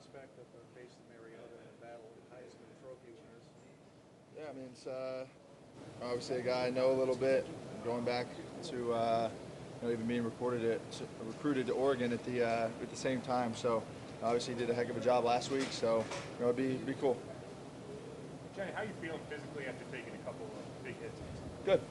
prospect of facing Mariota in a battle of Heisman Trophy winners? Yeah, I mean, it's obviously a guy I know a little bit. Going back to even being recruited to Oregon at the same time. So obviously he did a heck of a job last week. So it'd be cool. Johnny, how you feeling physically after taking a couple of big hits? Good.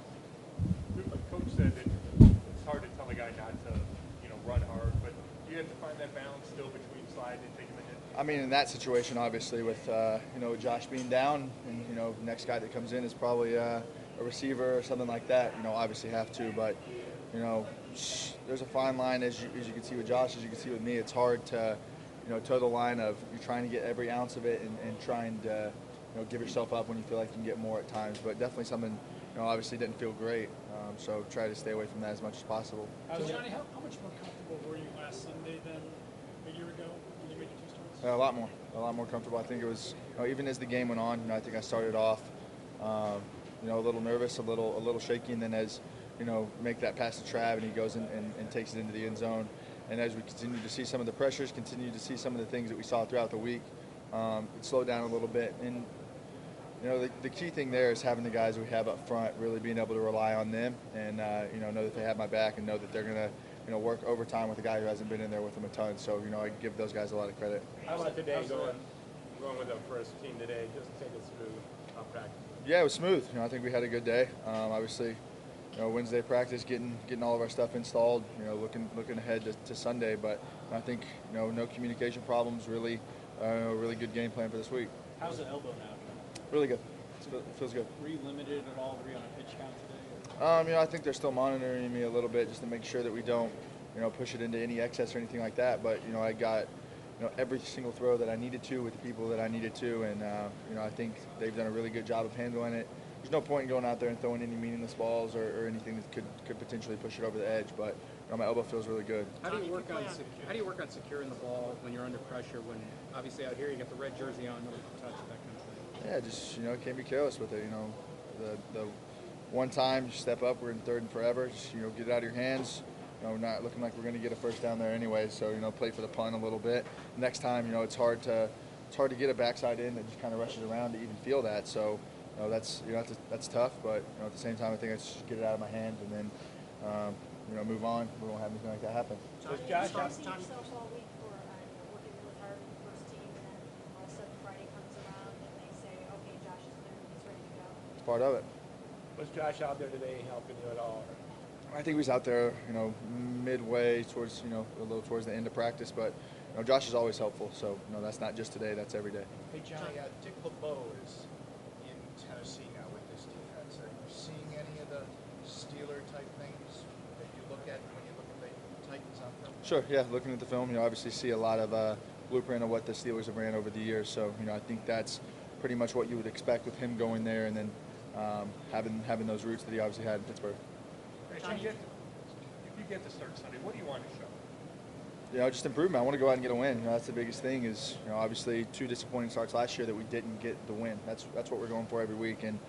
Coach said that it's hard to tell a guy not to, run hard, but you have to find that balance still between sliding and taking a hit. I mean, in that situation, obviously, with Josh being down, and the next guy that comes in is probably a receiver or something like that. Obviously have to, but there's a fine line as you can see with Josh, as you can see with me. It's hard to toe the line of you're trying to get every ounce of it and trying to give yourself up when you feel like you can get more at times. But definitely something obviously didn't feel great. So try to stay away from that as much as possible. So Johnny, how much more comfortable were you last Sunday than a year ago when you made your 2 starts? A lot more comfortable. I think it was even as the game went on. I think I started off a little nervous, a little shaky, and then as make that pass to Trav and he goes and takes it into the end zone. And as we continue to see some of the pressures, continue to see some of the things that we saw throughout the week, it slowed down a little bit. And the key thing there is having the guys we have up front, really being able to rely on them and know that they have my back and know that they're going to work overtime with a guy who hasn't been in there with them a ton. So I give those guys a lot of credit. How about today going with the first team today? Just take us through practice. Yeah, it was smooth. I think we had a good day. Obviously, Wednesday practice, getting all of our stuff installed. Looking ahead to Sunday, but I think no communication problems. Really good game plan for this week. How's the elbow now? Really good. It feels good. Were you limited at all? Were you on a pitch count today? I think they're still monitoring me a little bit just to make sure that we don't, push it into any excess or anything like that. But I got, every single throw that I needed to with the people that I needed to, and I think they've done a really good job of handling it. There's no point in going out there and throwing any meaningless balls or anything that could potentially push it over the edge. But my elbow feels really good. How do you work on securing the ball when you're under pressure? When obviously out here you got the red jersey on, nobody can touch it, that kind of thing. Yeah, just can't be careless with it. The one time you step up, we're in third and forever. Just get it out of your hands. Not looking like we're going to get a first down there anyway. So play for the punt a little bit. Next time, it's hard to get a backside in that just kind of rushes around to even feel that. So that's tough. But at the same time, I think I just get it out of my hands and then move on. We won't have anything like that happen. Josh, you see yourself all week for working really hard with the first team, and then all of a sudden Friday comes around and they say, okay, Josh is there, he's ready to go. It's part of it. Was Josh out there today helping you at all? I think he was out there, midway towards, a little towards the end of practice. But Josh is always helpful. So that's not just today; that's every day. Hey, Johnny, Dick LeBeau is in Tennessee now with this defense. Are you seeing any of the Steeler-type things that you look at when you look at the Titans on film? Sure, yeah. Looking at the film, obviously see a lot of blueprint of what the Steelers have ran over the years. So, I think that's pretty much what you would expect with him going there and then having those roots that he obviously had in Pittsburgh. If you get to start Sunday, what do you want to show? Just improvement. I want to go out and get a win. That's the biggest thing is, obviously 2 disappointing starts last year that we didn't get the win. That's what we're going for every week. And,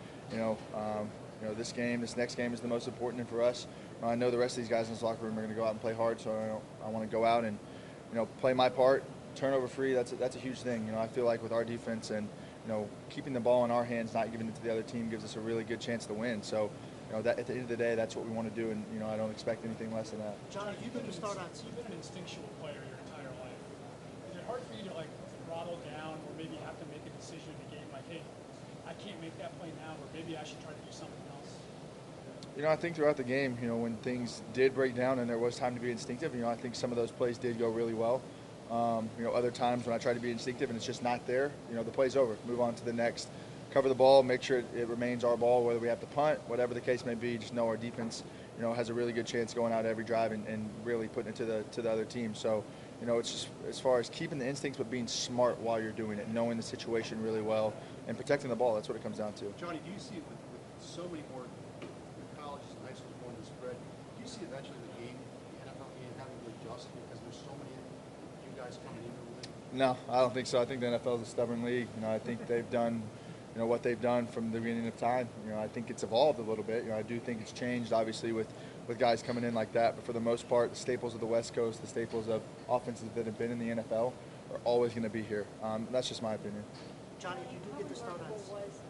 this next game is the most important for us. I know the rest of these guys in this locker room are going to go out and play hard, so I want to go out and, play my part. Turnover free, that's a huge thing. I feel like with our defense and, keeping the ball in our hands, not giving it to the other team gives us a really good chance to win. So, that at the end of the day, that's what we want to do, and I don't expect anything less than that. Johnny, you've been an instinctual player your entire life. Is it hard for you to throttle down, or maybe have to make a decision in a game like, hey, I can't make that play now, or maybe I should try to do something else? I think throughout the game, when things did break down and there was time to be instinctive, I think some of those plays did go really well. Other times when I try to be instinctive and it's just not there, the play's over. Move on to the next. Cover the ball, make sure it remains our ball, whether we have to punt, whatever the case may be. Just know our defense, has a really good chance going out every drive and really putting it to the other team. So, it's just as far as keeping the instincts but being smart while you're doing it, knowing the situation really well, and protecting the ball. That's what it comes down to. Johnny, do you see with so many more colleges and high schools going to spread, do you see eventually the game, the NFL game, having to adjust because there's so many you guys coming into the league? No, I don't think so. I think the NFL is a stubborn league. I think they've done what they've done from the beginning of time. I think it's evolved a little bit. I do think it's changed, obviously, with guys coming in like that. But for the most part, the staples of the West Coast, the staples of offenses that have been in the NFL, are always going to be here. That's just my opinion. Johnny, if you do get the start on Remarkable was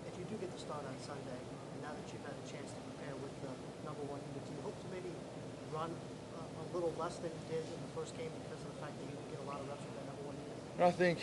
Sunday, and now that you've had a chance to prepare with the number one unit, do you hope to maybe run a little less than you did in the first game because of the fact that you didn't get a lot of reps with that number one unit? I think,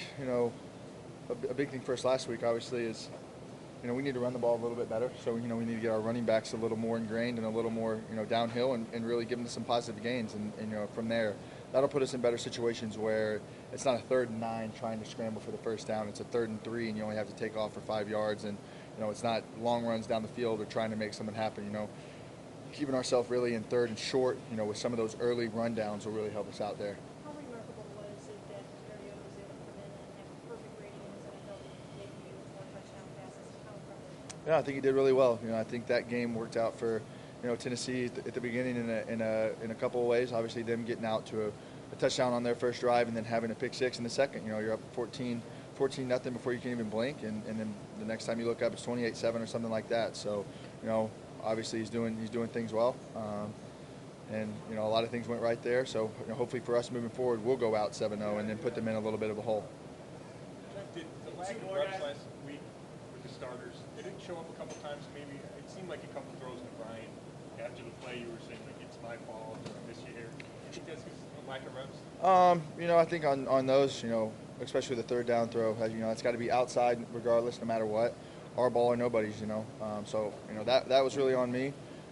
a big thing for us last week, obviously, is, we need to run the ball a little bit better. So, we need to get our running backs a little more ingrained and a little more, downhill and really give them some positive gains. And, from there, that'll put us in better situations where it's not a 3rd and 9 trying to scramble for the first down. It's a 3rd and 3 and you only have to take off for 5 yards. And, it's not long runs down the field or trying to make something happen. Keeping ourselves really in 3rd and short, with some of those early rundowns will really help us out there. how remarkable was it that Mariota was able to come in and have a perfect rating in his NFL debut with 4 touchdown passes? How impressive. Yeah, I think he did really well. I think that game worked out for, Tennessee at the beginning in a couple of ways. Obviously, them getting out to a touchdown on their first drive and then having a pick six in the second. You're up 14-0 before you can even blink, and then the next time you look up, it's 28-7 or something like that. So, obviously he's doing things well, and a lot of things went right there. So, hopefully for us moving forward, we'll go out 7-0 and then put them in a little bit of a hole. Did the lack of reps last week with the starters, did it show up a couple times? Maybe it seemed like a couple throws to Brian after the play. You were saying like it's my fault or I miss you here. Do you think that's because of lack of reps? I think on those, especially the 3rd down throw, it's got to be outside regardless, no matter what. Our ball or nobody's, So, that was really on me.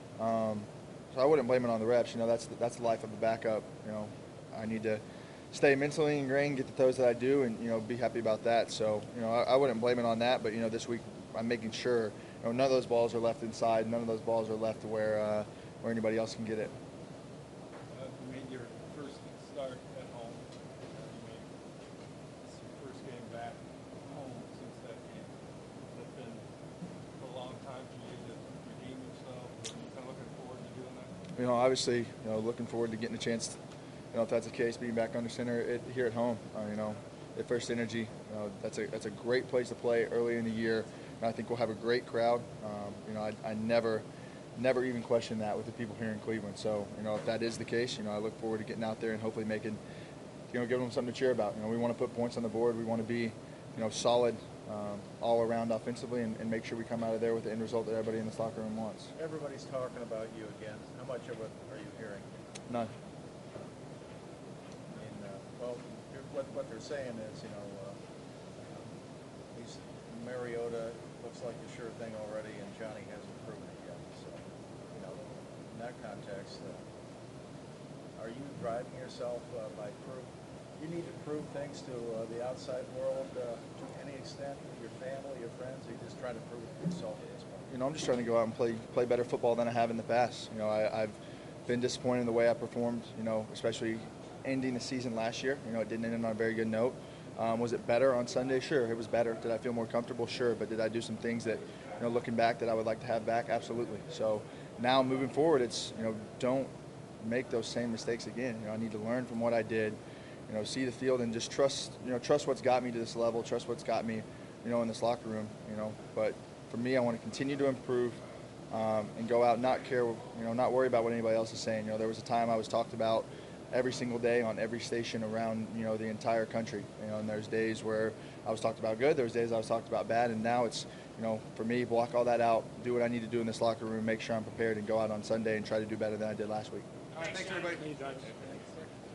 So I wouldn't blame it on the reps. That's the life of a backup. I need to stay mentally ingrained, get the throws that I do, and, be happy about that. So, I wouldn't blame it on that. But, this week I'm making sure, none of those balls are left inside. None of those balls are left where anybody else can get it. You made your first start at home. You made this your first game back home since that game. Has it been a long time for you to redeem yourself? Are you kind of looking forward to doing that? Obviously, looking forward to getting a chance, if that's the case, being back under center here at home. At First Energy, that's a great place to play early in the year. And I think we'll have a great crowd. I never even question that with the people here in Cleveland. So, if that is the case, I look forward to getting out there and hopefully making, giving them something to cheer about. We want to put points on the board. We want to be, solid all around offensively and make sure we come out of there with the end result that everybody in this locker room wants. Everybody's talking about you again. How much of it are you hearing? None. What they're saying is, he's Mariota looks like a sure thing already, and Johnny hasn't proven it yet. So, in that context, are you driving yourself by proof? You need to prove things to the outside world to any extent, your family, your friends. Or you just trying to prove it to yourself at this point? I'm just trying to go out and play better football than I have in the past. I've been disappointed in the way I performed, especially ending the season last year. It didn't end on a very good note. Was it better on Sunday? Sure, it was better. Did I feel more comfortable? Sure. But did I do some things that, looking back, that I would like to have back? Absolutely. So now moving forward, it's, don't make those same mistakes again. I need to learn from what I did, see the field and just trust what's got me to this level, trust what's got me, in this locker room, But for me, I want to continue to improve and go out, not care, not worry about what anybody else is saying. There was a time I was talked about every single day on every station around, the entire country. And there's days where I was talked about good, there's days I was talked about bad, and now it's, for me, block all that out, do what I need to do in this locker room, make sure I'm prepared, and go out on Sunday and try to do better than I did last week. All right, thanks everybody.